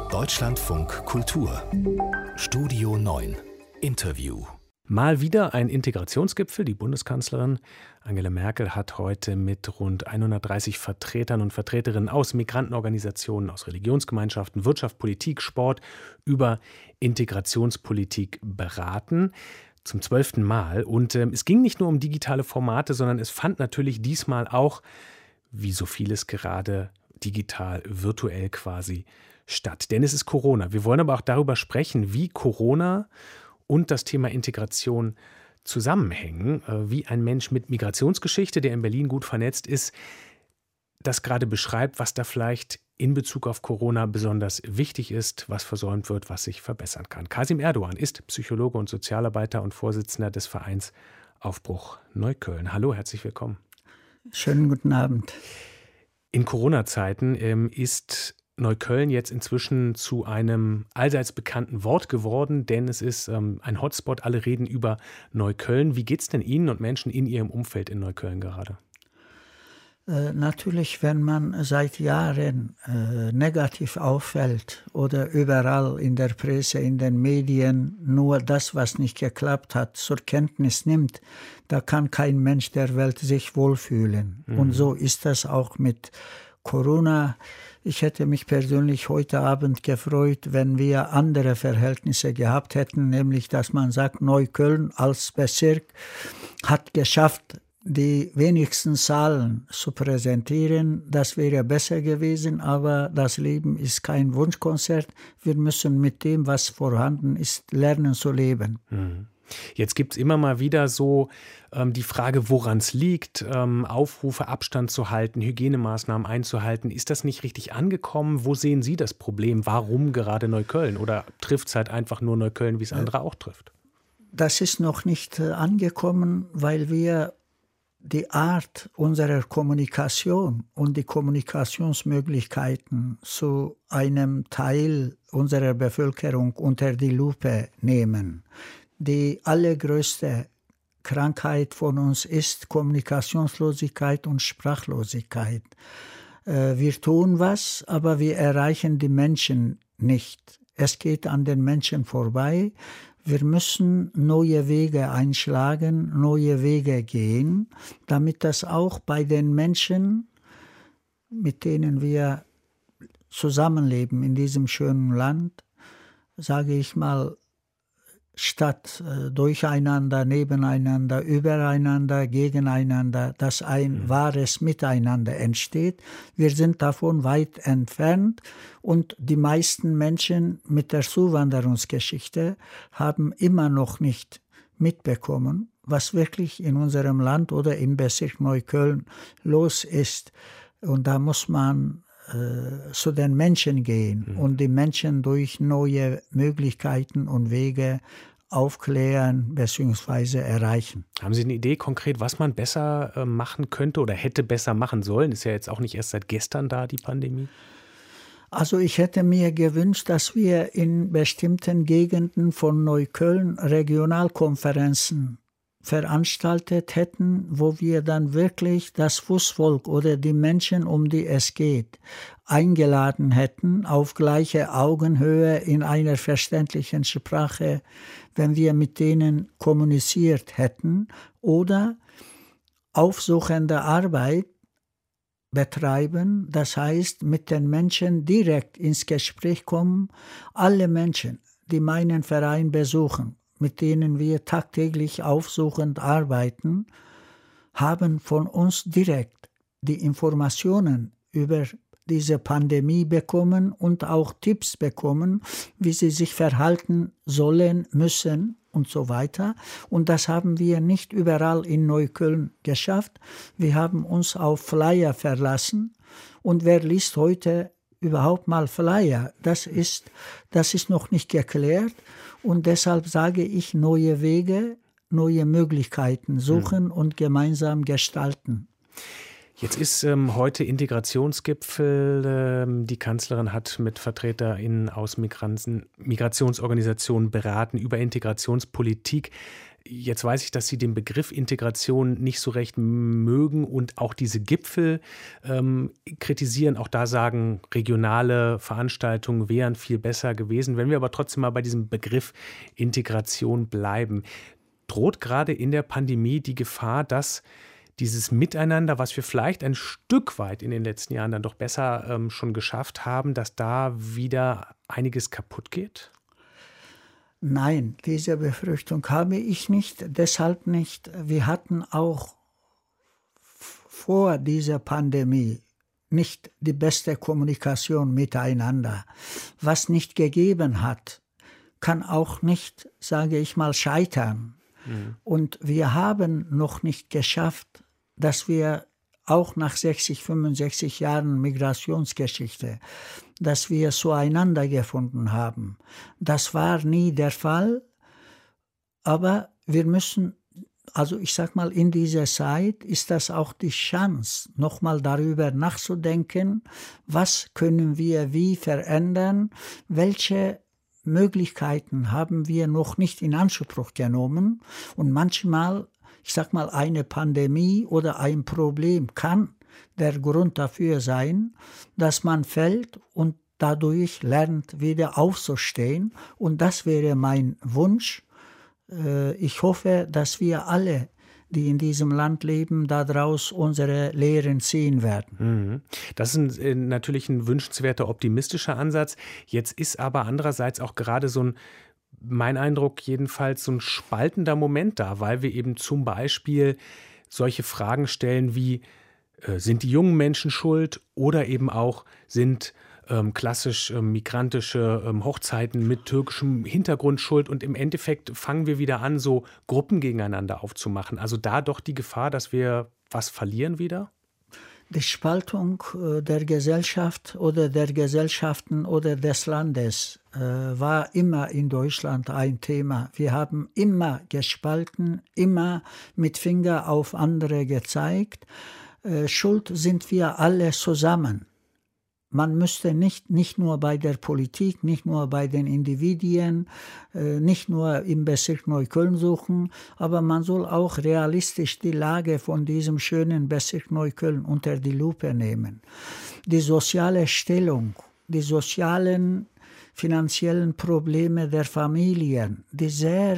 Deutschlandfunk Kultur Studio 9 Interview. Mal wieder ein Integrationsgipfel. Die Bundeskanzlerin Angela Merkel hat heute mit rund 130 Vertretern und Vertreterinnen aus Migrantenorganisationen, aus Religionsgemeinschaften, Wirtschaft, Politik, Sport über Integrationspolitik beraten. Zum 12. Mal. Und es ging nicht nur um digitale Formate, sondern es fand natürlich diesmal auch, wie so vieles gerade digital, virtuell quasi, statt. Denn es ist Corona. Wir wollen aber auch darüber sprechen, wie Corona und das Thema Integration zusammenhängen, wie ein Mensch mit Migrationsgeschichte, der in Berlin gut vernetzt ist, das gerade beschreibt, was da vielleicht in Bezug auf Corona besonders wichtig ist, was versäumt wird, was sich verbessern kann. Kasim Erdoğan ist Psychologe und Sozialarbeiter und Vorsitzender des Vereins Aufbruch Neukölln. Hallo, herzlich willkommen. Schönen guten Abend. In Corona-Zeiten ist Neukölln jetzt inzwischen zu einem allseits bekannten Wort geworden, denn es ist ein Hotspot. Alle reden über Neukölln. Wie geht es denn Ihnen und Menschen in Ihrem Umfeld in Neukölln gerade? Natürlich, wenn man seit Jahren negativ auffällt oder überall in der Presse, in den Medien nur das, was nicht geklappt hat, zur Kenntnis nimmt, da kann kein Mensch der Welt sich wohlfühlen. Und so ist das auch mit Corona. Ich hätte mich persönlich heute Abend gefreut, wenn wir andere Verhältnisse gehabt hätten, nämlich dass man sagt, Neukölln als Bezirk hat geschafft, die wenigsten Zahlen zu präsentieren. Das wäre besser gewesen, aber das Leben ist kein Wunschkonzert. Wir müssen mit dem, was vorhanden ist, lernen zu leben. Jetzt gibt es immer mal wieder so die Frage, woran es liegt, Aufrufe, Abstand zu halten, Hygienemaßnahmen einzuhalten. Ist das nicht richtig angekommen? Wo sehen Sie das Problem? Warum gerade Neukölln? Oder trifft es halt einfach nur Neukölln, wie es andere auch trifft? Das ist noch nicht angekommen, weil wir die Art unserer Kommunikation und die Kommunikationsmöglichkeiten zu einem Teil unserer Bevölkerung unter die Lupe nehmen. Die allergrößte Krankheit von uns ist Kommunikationslosigkeit und Sprachlosigkeit. Wir tun was, aber wir erreichen die Menschen nicht. Es geht an den Menschen vorbei. Wir müssen neue Wege einschlagen, neue Wege gehen, damit das auch bei den Menschen, mit denen wir zusammenleben in diesem schönen Land, sage ich mal, statt durcheinander, nebeneinander, übereinander, gegeneinander, dass ein wahres Miteinander entsteht. Wir sind davon weit entfernt und die meisten Menschen mit der Zuwanderungsgeschichte haben immer noch nicht mitbekommen, was wirklich in unserem Land oder im Bezirk Neukölln los ist. Und da muss man zu den Menschen gehen und die Menschen durch neue Möglichkeiten und Wege aufklären bzw. erreichen. Haben Sie eine Idee konkret, was man besser machen könnte oder hätte besser machen sollen? Ist ja jetzt auch nicht erst seit gestern da, die Pandemie. Also ich hätte mir gewünscht, dass wir in bestimmten Gegenden von Neukölln Regionalkonferenzen veranstaltet hätten, wo wir dann wirklich das Fußvolk oder die Menschen, um die es geht, eingeladen hätten, auf gleiche Augenhöhe in einer verständlichen Sprache, wenn wir mit denen kommuniziert hätten oder aufsuchende Arbeit betreiben, das heißt mit den Menschen direkt ins Gespräch kommen, alle Menschen, die meinen Verein besuchen, mit denen wir tagtäglich aufsuchend arbeiten, haben von uns direkt die Informationen über diese Pandemie bekommen und auch Tipps bekommen, wie sie sich verhalten sollen, müssen und so weiter. Und das haben wir nicht überall in Neukölln geschafft. Wir haben uns auf Flyer verlassen. Und wer liest heute überhaupt mal Flyer? Das ist noch nicht geklärt. Und deshalb sage ich, neue Wege, neue Möglichkeiten suchen und gemeinsam gestalten. Jetzt ist heute Integrationsgipfel. Die Kanzlerin hat mit VertreterInnen aus Migrationsorganisationen beraten über Integrationspolitik. Jetzt weiß ich, dass Sie den Begriff Integration nicht so recht mögen und auch diese Gipfel kritisieren. Auch da sagen, regionale Veranstaltungen wären viel besser gewesen. Wenn wir aber trotzdem mal bei diesem Begriff Integration bleiben, droht gerade in der Pandemie die Gefahr, dass dieses Miteinander, was wir vielleicht ein Stück weit in den letzten Jahren dann doch besser schon geschafft haben, dass da wieder einiges kaputt geht? Nein, diese Befürchtung habe ich nicht, deshalb nicht. Wir hatten auch vor dieser Pandemie nicht die beste Kommunikation miteinander. Was nicht gegeben hat, kann auch nicht, sage ich mal, scheitern. Mhm. Und wir haben noch nicht geschafft, dass wir auch nach 60, 65 Jahren Migrationsgeschichte, dass wir zueinander gefunden haben. Das war nie der Fall, aber wir müssen, also ich sag mal, in dieser Zeit ist das auch die Chance, nochmal darüber nachzudenken, was können wir wie verändern, welche Möglichkeiten haben wir noch nicht in Anspruch genommen und manchmal, ich sag mal, eine Pandemie oder ein Problem kann der Grund dafür sein, dass man fällt und dadurch lernt, wieder aufzustehen. Und das wäre mein Wunsch. Ich hoffe, dass wir alle, die in diesem Land leben, daraus unsere Lehren ziehen werden. Das ist natürlich ein wünschenswerter, optimistischer Ansatz. Jetzt ist aber andererseits auch gerade so ein, mein Eindruck jedenfalls, so ein spaltender Moment da, weil wir eben zum Beispiel solche Fragen stellen wie, sind die jungen Menschen schuld oder eben auch sind klassisch migrantische Hochzeiten mit türkischem Hintergrund schuld und im Endeffekt fangen wir wieder an, so Gruppen gegeneinander aufzumachen. Also da doch die Gefahr, dass wir was verlieren wieder? Die Spaltung der Gesellschaft oder der Gesellschaften oder des Landes war immer in Deutschland ein Thema. Wir haben immer gespalten, immer mit Finger auf andere gezeigt. Schuld sind wir alle zusammen. Man müsste nicht nur bei der Politik, nicht nur bei den Individuen, nicht nur im Bezirk Neukölln suchen, aber man soll auch realistisch die Lage von diesem schönen Bezirk Neukölln unter die Lupe nehmen. Die soziale Stellung, die sozialen, finanziellen Probleme der Familien, die sehr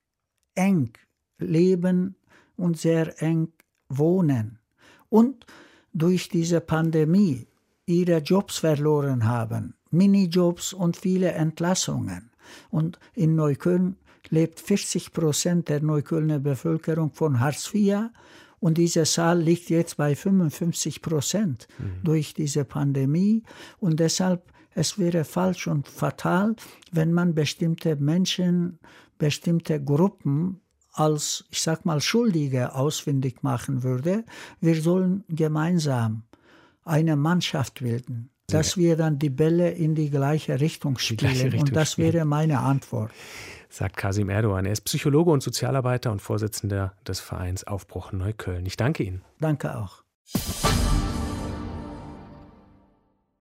eng leben und sehr eng wohnen und durch diese Pandemie ihre Jobs verloren haben, Minijobs und viele Entlassungen. Und in Neukölln lebt 40% der Neuköllner Bevölkerung von Hartz IV und diese Zahl liegt jetzt bei 55% durch diese Pandemie. Und deshalb, es wäre falsch und fatal, wenn man bestimmte Menschen, bestimmte Gruppen als, ich sag mal, Schuldige ausfindig machen würde. Wir sollen gemeinsam eine Mannschaft bilden, dass wir dann die Bälle in die gleiche Richtung spielen. Und das wäre meine Antwort. Sagt Kasim Erdoğan. Er ist Psychologe und Sozialarbeiter und Vorsitzender des Vereins Aufbruch Neukölln. Ich danke Ihnen. Danke auch.